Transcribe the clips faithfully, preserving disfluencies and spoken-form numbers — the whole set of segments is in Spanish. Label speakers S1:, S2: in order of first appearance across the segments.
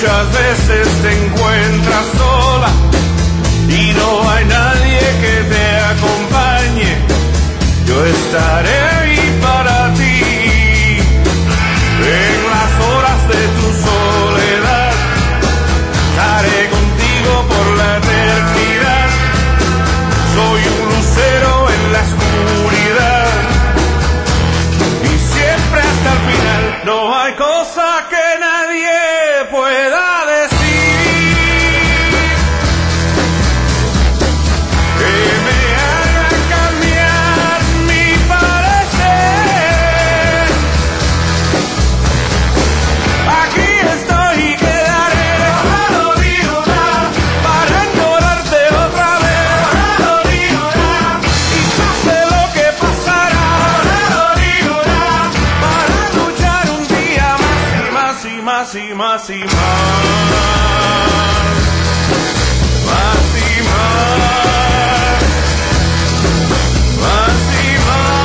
S1: Muchas veces te encuentras sola y no hay nadie que te acompañe. Yo estaré ahí para ti en las horas de tu soledad. Estaré contigo por la eternidad. Soy un lucero en la oscuridad y siempre hasta el final. No hay cosa que nadie pueda decir que me haga cambiar mi parecer. Aquí estoy y quedaré, no digo nada, para enamorarte otra vez, no digo nada, y pase lo que pasará, no digo nada, para luchar un día más y más y más y más. Más y más, más y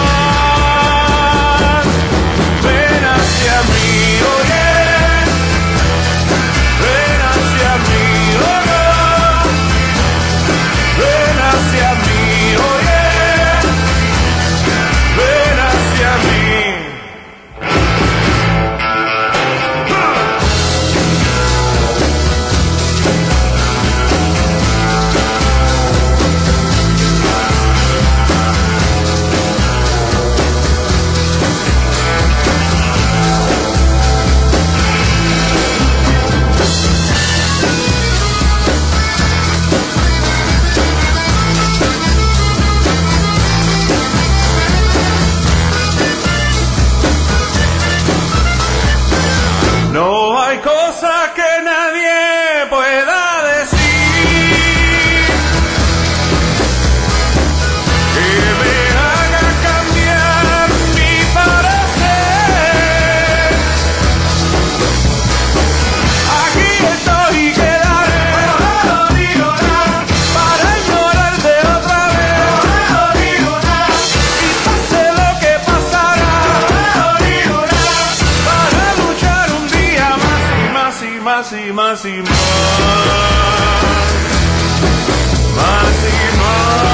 S1: más. Ven hacia mí, oye, ven hacia mí, oh no. Ven hacia mí, oye, ven hacia mí. No hay cosa que nadie pueda decir que me haga cambiar mi parecer. Aquí estoy y quedaré, no digo nada, para ignorarte otra vez, no digo nada, y pase lo que pasará, no digo nada, para luchar un día más y más y más y más y más, más y más.